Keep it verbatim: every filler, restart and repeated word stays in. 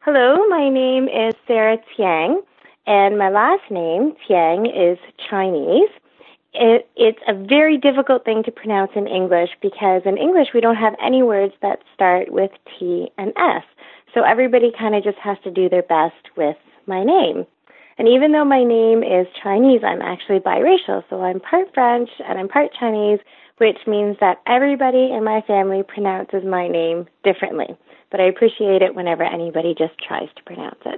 Hello, my name is Sarah Tiang, and my last name, Tiang, is Chinese. It, it's a very difficult thing to pronounce in English because in English we don't have any words that start with T and S. So everybody kind of just has to do their best with my name. And even though my name is Chinese, I'm actually biracial. So I'm part French and I'm part Chinese, which means that everybody in my family pronounces my name differently. But I appreciate it whenever anybody just tries to pronounce it.